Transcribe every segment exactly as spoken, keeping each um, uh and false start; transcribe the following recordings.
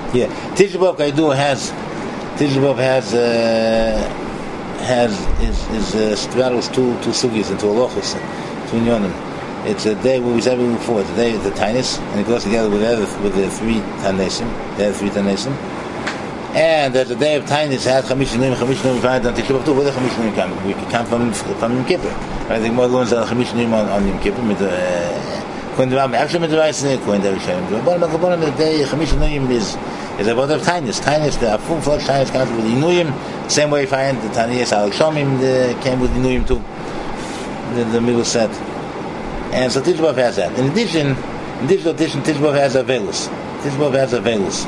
Yeah, Tisha B'Av Kaidu has Tisha B'Av has uh, has is is uh, straddles two two sugis and two halachos, two inyanim. It's a day where we said before. It's a day of the tainis, and it goes together with the other, with the three tanesim, the other three tanesim. And there's a day of tainis has chamish nuyim, chamish nuyim find on Tisha B'Av too. Where the chamish nuyim come? We come from from Yom Kippur. I think more learns that chamish nuyim on, on Yom Kippur. With the Kohen Devam, actually with the rice, Kohen Devam. But the day chamish nuyim is is about of tainis. Tainis, the full fledged tainis comes with inuyim. Same way you find the taniyas al shomim came with inuyim too. The, the middle set. And so Tisha B'Av has that. In addition, in addition, addition Tisha B'Av has Avelus. Tisha B'Av has Avelus.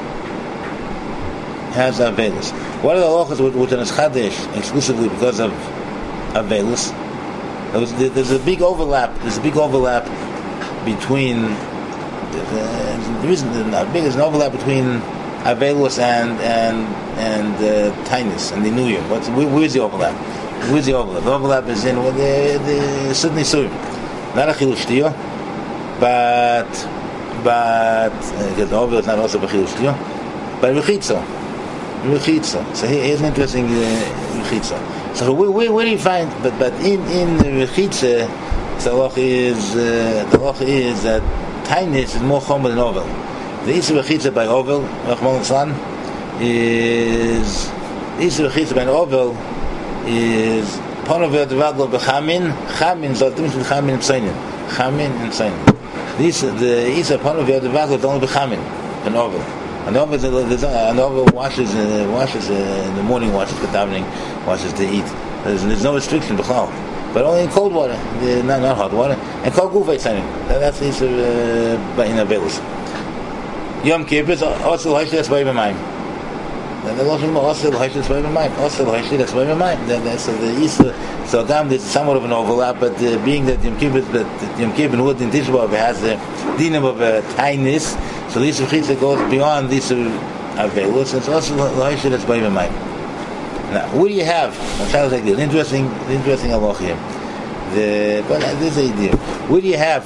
Has Avelus. What are the halachas which are Chadesh exclusively because of Avelus? There's a big overlap. There's a big overlap between. There isn't not big. There's an overlap between Avelus and and and uh, Tainus and the Nuyim. What's where's the overlap? Where's the overlap? The overlap is in the the Sydney Surim. Not a chilush tiyah, but but uh, the over is not also a chilush tiyah, but rechitza, rechitza. So here, here's an interesting uh, rechitza. So where, where, where do you find? But but in in rechitza, the halacha is uh, the halacha is that tainis is more chomer than ovel. The issue rechitza by ovel, Rachmana litzlan, is the issue rechitza by ovel is. Panover devaglo bechamin, chamin zoltim mit chamin and pseinin, chamin and pseinin. This the isa panover devaglo only bechamin, an ovel. An ovel, an ovel washes uh, washes uh, in the morning, washes the davening, washes to eat. There's, there's no restriction b'chal, but only in cold water, uh, not not hot water, and cold gufay pseinin. That's the isa uh, in Avelus. Yom Kippur is also ha'ishes that's by b'mayim. And the Lashon also the Hashis by mind, also the Hashis that's by mind. Then so the Easter, so again there's somewhat of an overlap, but uh, being that Yom Kippur, that Yom Kippur Wood in Tisha B'Av has the dinam of a tightness, so the Easter Chitza goes beyond this Avelus, and it's also the Hashis that's by mind. Now, what do you have? I'm trying to take this interesting, interesting halach here. The but uh, this idea. What do you have?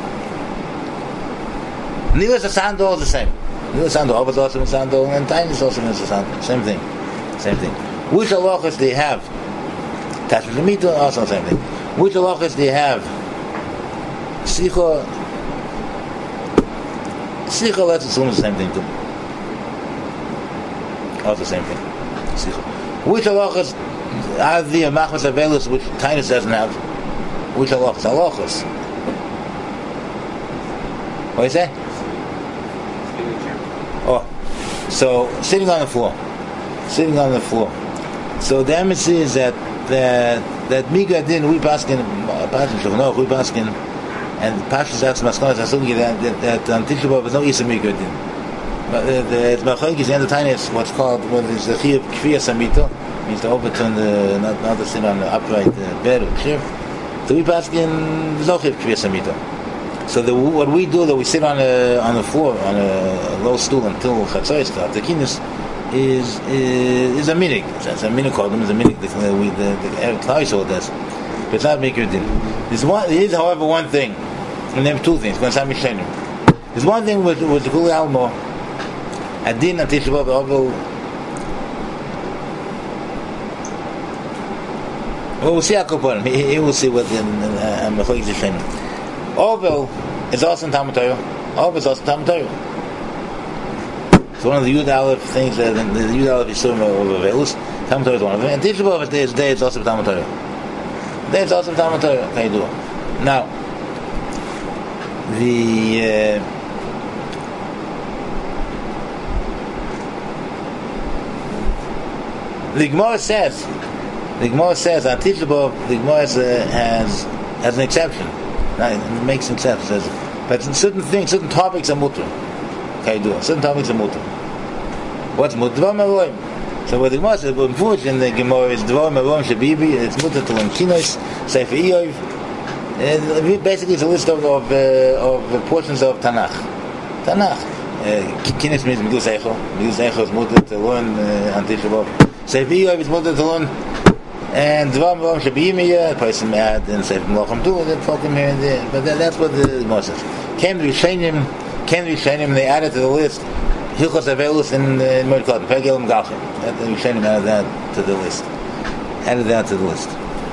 Nilas and Sandal is the same. Nilas Sandal, Ovid also in Sandal, and Tain is also in Sandal. Same thing. Same thing. Which halachas do you have? Tashmish Lemita, also the same thing. Which halachas do you have? Sicha. Sicha, let's assume the same thing too. Also the same thing. Sicha. Which halachas are the Machmas Avelus which Tainus doesn't have? Which halachas? Halachas. What do you say? Oh, so sitting on the floor, sitting on the floor. So the embassy is that that that migadin we paskin paskin shavno we paskin and pashas that's maskonas assugi that that on Tisha B'Av is no isa migadin. But the machalik is the end of time is what's called what is the chiyuv kfiyas samito, means to overturn the not not to sit on the upright uh, bed or chair. So we paskin no chiyuv kfiyas samito. So the, what we do, that we sit on a on the floor on a low stool until chatzos the kinus is is is a minig. It's a minig called them is a minig. The we the the Klausel does, but it's not make your din. There's one. There is, however, one thing, and there are two things. There's one thing with with the Kuli Almo, a din and Tisha B'Av Ovel. Well, we'll see how Koponim. He, he will see what the Mechalik is saying. Ovel is also in Talmud Torah. Ovel is also in Talmud Torah. It's one of the Yud Aleph things that the Yud Aleph is of Avelus. Talmud Torah is one of them. And Tisha B'Av is day is also in Talmud Torah. Day is also in Talmud Torah. Can you do it? Now, the uh, the Gemara says, the Gemara says on Tisha B'Av, the Gemara has, uh, has has an exception. Now, it makes exceptions. Says, but certain things, certain topics are mutter. Okay, do it. Certain topics are mutter. What's mutter? Dvar Meroim. So what the Gemara says, but unfortunately in the Gemara is Dvar Meroim Shabibi. It's mutter to learn Kinos, Sefer Iyov. Basically, it's a list of of, uh, of portions of Tanakh. Tanakh. Kinos means Megillah Eichel. Megillah Eichel is mutter to learn on Tisha B'Av. Sefer Iyov is mutter to learn. And Dvar Meroim Shabiyimiya, the person may add and say Melachim too, that folk him here and there. But that, that's what the Gemara says. Ken Rishonim, Ken Rishonim, they added to the list Hilchos Avelus in Moed Katan. Pergelim Galchim. We Rishonim added that to the list. Added that to the list.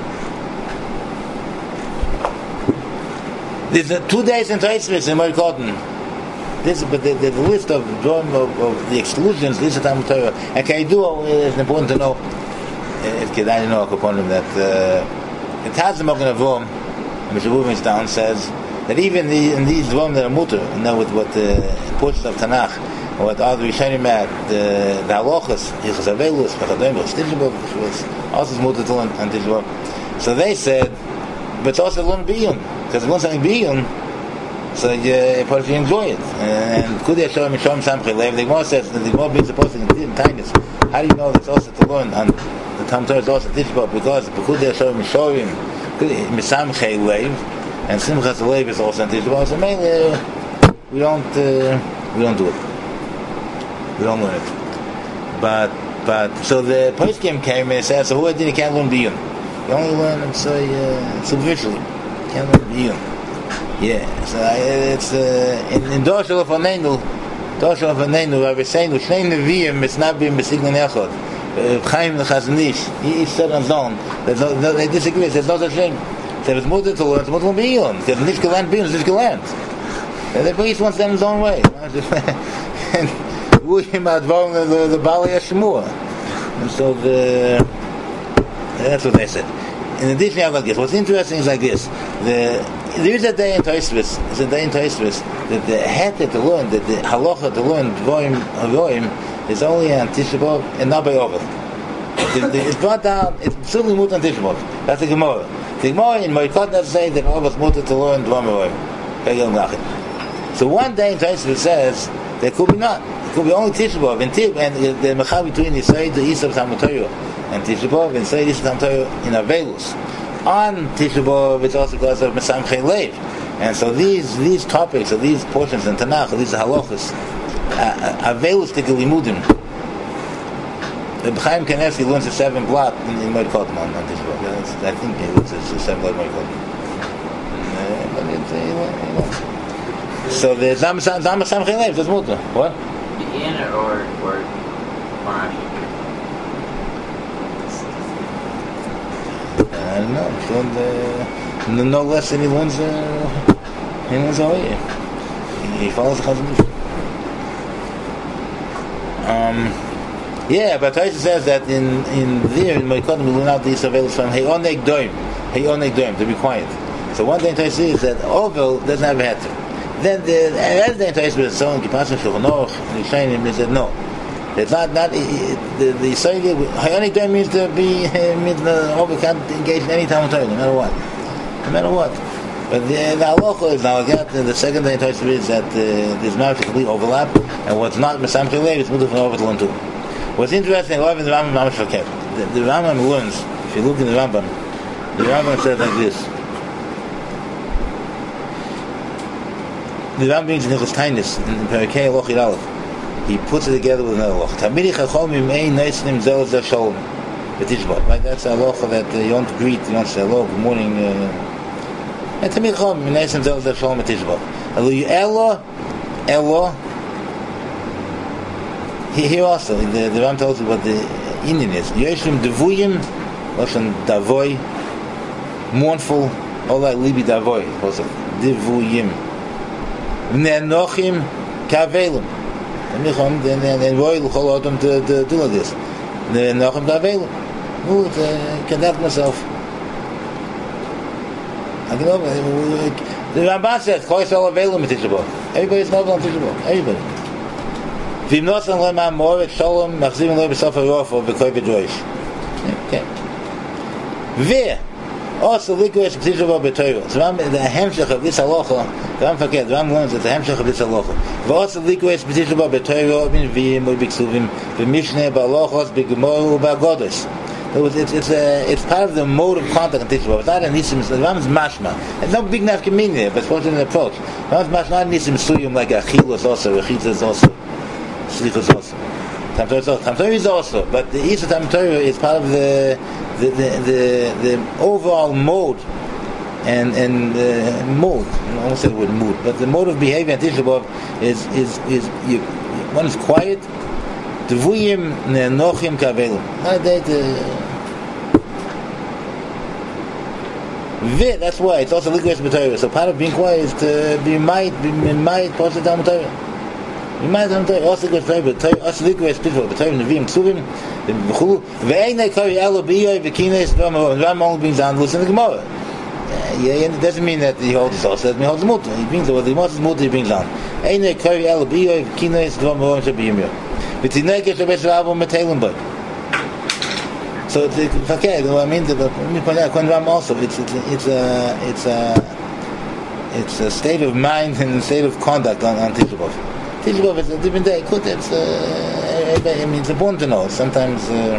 There's uh, two days in Tosfos in Moed Katan. This, but the, the, the list of drawing of, of the exclusions. This is Talmud Torah. And Kaidu is important to know. It Kedai know upon him that uh, the Tazim Magen Avraham, Mister Rubin's down says that even the, in these drawing that are mutter, you know, with what the uh, portions of Tanakh, or what other Rishonim had, the the halachas, Hilchos Avelus, Chachadom, Tishabov, which was also mutter to learn on Tishabov. So they said, but it's also learn biyun, because if you learn something biyun, so you, you enjoy it. And could they show him Mishom Samchei Lev? The Gemara says that the Gemara being supposed to in kindness. How do you know that's also to learn on the Talmud Torah is also Tishabov? Because could they show him Mishom Samchei Lev, and Simchas Lev is also in Tishabov. So mainly we don't uh, we don't do it. We don't learn it. But but so the poskim came and said, so who did you can't learn biyun? You only learn it so uh, superficially. You can't learn biyun. Yeah, so it's uh, in in Doshel of Anenu, Doshel of Anenu, where we're saying Shnei Neviim is not being besignan echad. Chaim the Chazanish, he said on his own. They disagree. There's no such thing. So it's mutter to learn, it's mutter to biyun. Because nicht gelernt biyun, it's nicht gelernt. The priest wants them his own way. And we had the the Bali Yeshua, and so the that's what they said. In addition, I have like this. What's interesting is like this: the there is a day in Tosfos. It's a day in Tosfos that the heter to learn, that the halacha to learn dvorim havoim is only on Tisha B'av and not by Ovel. It's brought down. It's simply mutter on Tisha B'av. That's the Gemara. The Gemara in Moed Katan say that Ovel is mutter to learn dvorim havoim. So one day in Tosfos says there could be not. It could be only Tisha B'av and the mecha between Yisrael the east of Talmud Torah and Tisha B'av and Yisrael east of Talmud Torah in Avelus. On Tisha B'av, it's also because of Mesamchei Lev, and so these these topics or these portions in Tanakh, these halachas, Avelus Tikalimudim. The Chaim Kanevsky learns a seven blot in, in Moed Katan on Tisha B'av. I think he learns a seven blot in Moed Katan. But it's you know. So the Zam Mesamchei Lev is mutter. What? In or or Marashi? I don't know. So the, no less than he learns. Uh, he learns all year. He follows the Chazon Ish. Um, yeah, but Taisa says that in in there in Moed Katan we learn out these surveillance from Heyonek Doim, Heyonek Doim to be quiet. So one thing Taisa is that Ovel doesn't have a heter. Then the other thing Taisa is so in Kippur Shulchan Aruch and Yishayim is that no. It's not not the the Yisraeli. Hayonik Doim means to be means the Ovel can't engage in any Talmud Torah, no matter what, no matter what. But the, the halacha is now again the second thing Tosfos is that uh, there's not a complete overlap, and what's not Mesamchei Lev is moved from over to learn too. What's interesting, I love in the Rambam Mamash Faket. The, the Rambam learns. If you look in the Rambam, the Rambam says like this. The Rambam brings in Hilchos Tainis in Perikei Lochid Aleph. He puts it together with another halacha. Tamidi chachomim ein neisnim zel zel shalom b'tishbot. Right, that's a halacha that uh, you don't greet, you don't say hello, good morning. And tamidi chachomim ein neisnim zel zel shalom b'tishbot. Elo elo elo. Here also, the, the Ram tells you what the Indian is. Yeshim devuyim, lashon davoy, mournful. Olay libi davoy. Also devuyim. Nenochim kavelim. And then Roy will call out them to do like this. Then Nachem Davel. No, to conduct myself. I can know. The Ramban says, "Kol Yisrael Avelim Tisha B'av." Everybody's not on Tisha B'av. Everybody. V'im nosan le'man moret shalom machzivim lo b'sof harof or b'koi b'droish. Okay. V'eh. Also, liquid Tisha B'av b'Torah. So the hemshech of this halacha. The Ram forget. The Ram learns that the hemshech of this halacha. V'also liquid Tisha B'av b'Torah b'nevim or b'ksuvim b'mishneh b'halachos b'gemor b'agodos. It's it's a it's part of the mode of contact in Tisha B'av. It's not an nisim. The Ram is mashma. It's no big nafkamin there, but it's supposed to be an approach. The Ram is mashma, not nisim suyum like achilos also, achilas is also, slichos also. Tam Torah is also, but the Isa Tam Torah is part of the the the, the, the overall mode and and uh, mode. I almost said the word mood, but the mode of behavior in Tisha B'av is is is you, one is quiet. Devuyim ne'nochim kavelu. That's why it's also liquid b'Torah. So part of being quiet is to be might, be might, posted down b'Torah. You might have to also liquid b'Torah, but also liquid b'Torah. B'Torah neviim ksuvim, v'chulu. Ve'einay kari elo b'iyoi v'kinei s'dom. Ram only brings down loose in the Gemara. Yeah, it doesn't mean that he holds also. It means he holds the mutter. He brings the what the mutter is mutter. He brings down. Einay kari elo b'iyoi v'kinei s'dom v'yimyo. V'tinei keshabesh rabo metelim boy. So it's okay. I mean, the Quran Ram also. It's it's it's a it's a it's a state of mind and a state of conduct on on Tisha B'av. Tisha B'av is a different day. Could it's uh, I mean it's important to know. Sometimes. Uh,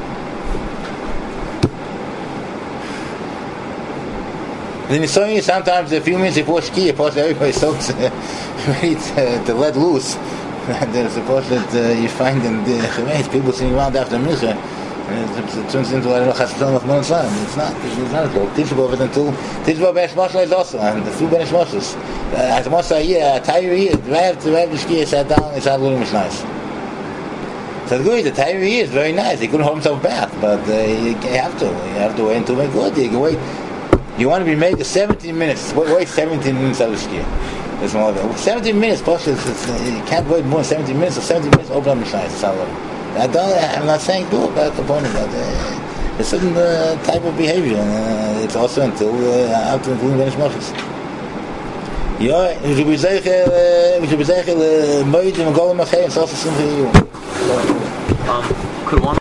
Then it's only sometimes a few minutes before Shkia, post everybody soaks uh, ready to, to let loose. And there's a post that uh, you find in the Chemesh, people sitting around after Mincha. It, it turns into I don't know Chassidon of Mon Islam. It's not. It's not at all. Tisha B'av is until Tisha B'av Besh Moshe is also, and the few Besh Moshes. At the Moshe year, a entire year, right after the Shkia sat down, it's not looking much nice. So the good, the entire year is very nice. He couldn't hold himself back, but uh, you have to. You have to wait until make good. You can wait. You want to be made seventeen minutes. Wait, wait seventeen minutes out of Shkia. There's more than seventeen minutes. Plus, it's, it's, you can't wait more than seventeen minutes. Or seventeen minutes, open up the nice. It's not I don't, I'm not saying do it, but but uh, a certain uh, type of behavior. Uh, it's also until uh, after including Benish Moshes. Yeah, we should be zeichel, we should be zeichel, moed and golem achei. It's also something for you. Um, could one